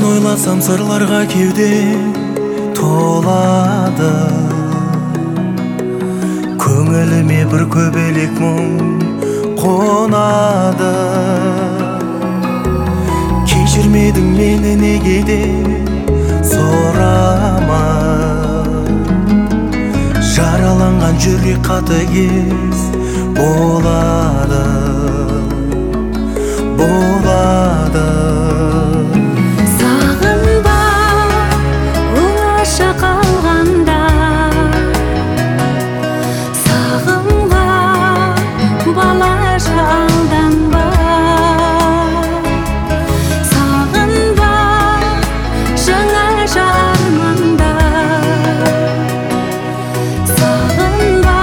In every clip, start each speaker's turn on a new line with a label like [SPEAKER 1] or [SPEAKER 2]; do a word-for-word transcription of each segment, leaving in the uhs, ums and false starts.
[SPEAKER 1] ойласам сырларға кеуде толады, көңіліме бір көбелек мұң қонады. Кешірмедің мені неге де сұрама, жараланған жүрек қатыгез болады, болады.
[SPEAKER 2] Сағынба оңаша қалғанда, сағынға балаша алданба, сағынба жаңаша арманда, сағынба,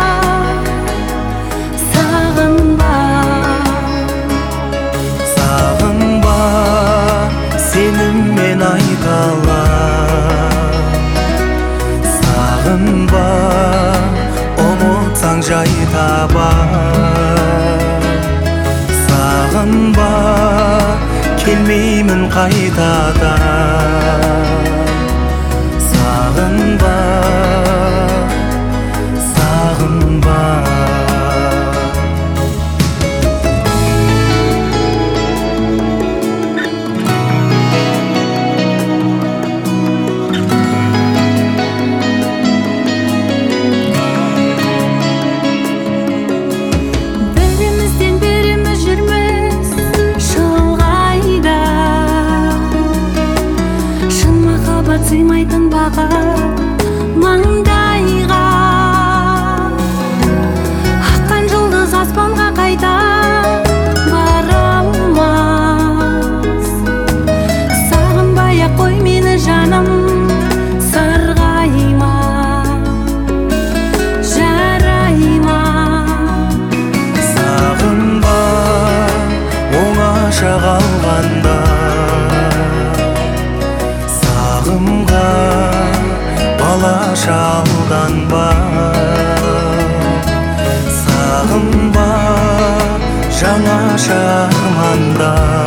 [SPEAKER 2] сағынба.
[SPEAKER 1] Сағынба, сеніммен айталам. Сағынба, ұмытсаң жай табам. Сағынба, келмеймін қайтадан. Сағынба, сағынба.
[SPEAKER 2] Сыймайтын бақыт маңдайға, аққан жұлдыз аспанға қайта бара алмас. Сағынбай-ақ қой мені жаным, сырғайма, жарайма.
[SPEAKER 1] Сағынба, оңаша қалғанда, сағымға балаша алданба. Сағынба жаңаша арманда.